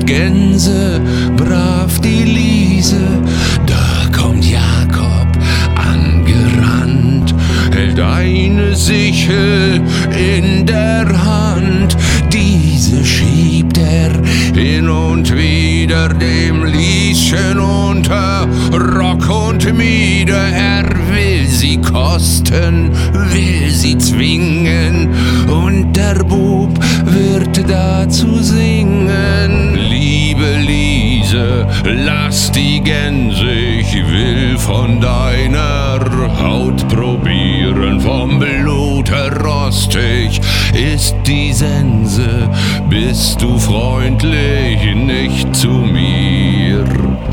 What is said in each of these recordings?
jagt Gänse, brav die Liese. Da kommt Jakob angerannt, hält eine Sichel in der Hand. Diese schiebt er hin und wieder dem Lieschen unter Rock und Mieder. Er will sie kosten, will sie zwingen, und der Bub wird dazu singen. Liebe Liese, lass die Gänse, ich will von deiner Haut probieren. Vom Blute rostig ist die Sense, bist du freundlich nicht zu mir.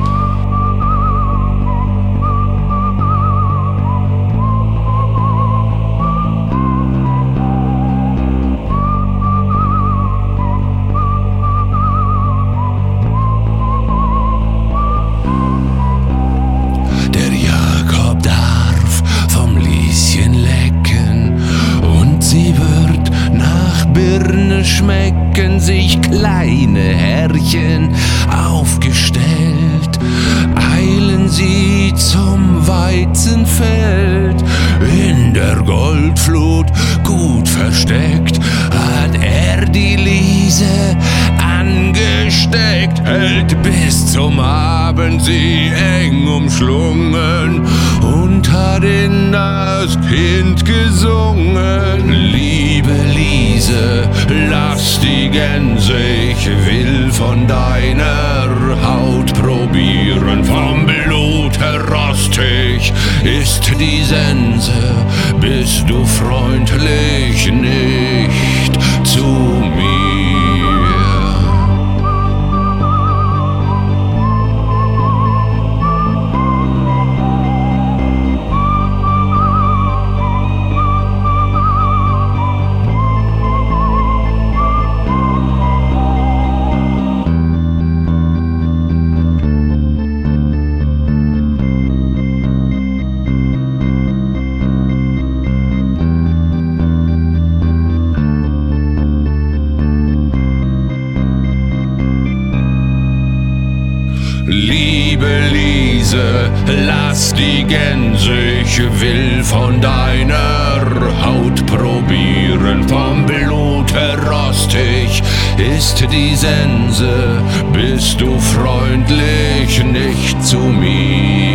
Schmecken sich kleine Herrchen aufgestellt, eilen sie zum Weizenfeld. In der Goldflut gut versteckt hat er die Liese angesteckt, hält bis zum Abend sie eng umschlungen und hat in das Kind gesungen. Liebe Liese, lass die Gänse, ich will von deiner Haut probieren. Vom Blut rostig ist die Sense, bist du freundlich nicht zu mir. Liebe Liese, lass die Gänse, ich will von deiner Haut probieren. Vom Blut rostig ist die Sense, bist du freundlich nicht zu mir.